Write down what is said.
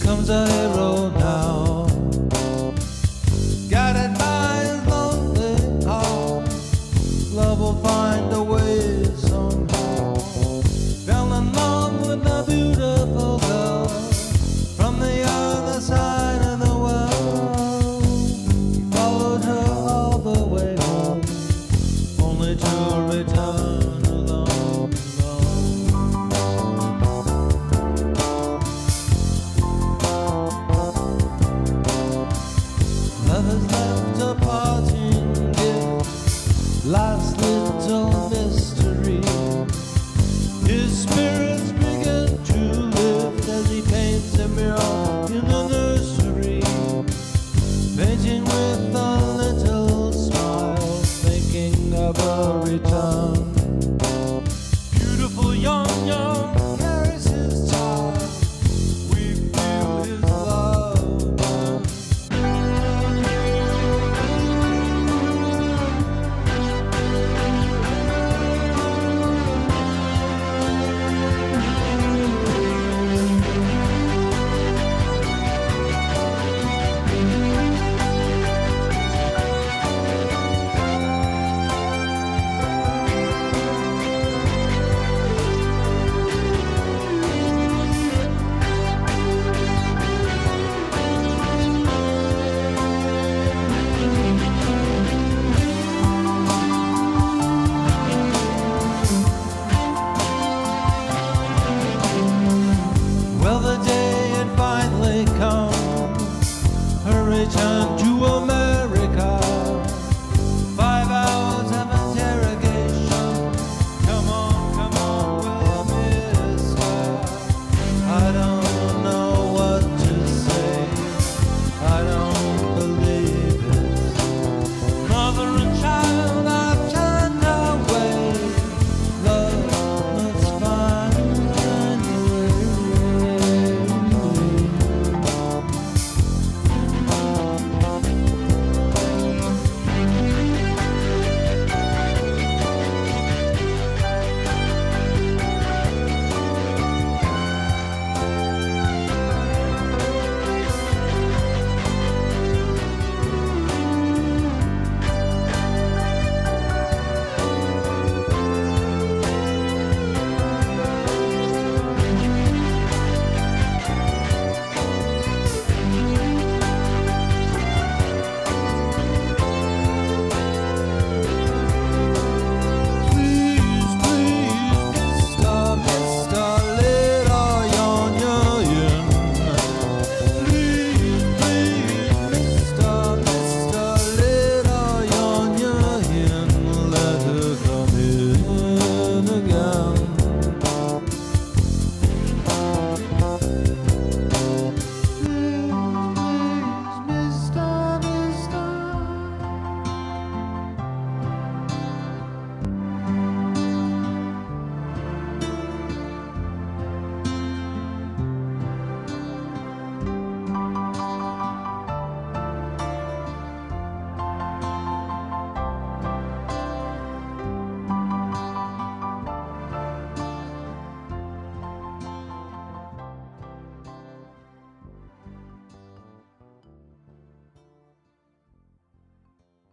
comes a hero now, guided by his lonely heart. Love will find a way somehow. Fell in love with a beautiful girl from the other side of the world. He followed her all the way home, only to return alone. Lovers left a parting gift, last little mystery. His spirits begin to lift as he paints a mural in the nursery, painting with a little smile, thinking of a return. Beautiful young carries his child. We feel his love burn. Well, the day had finally come, her return to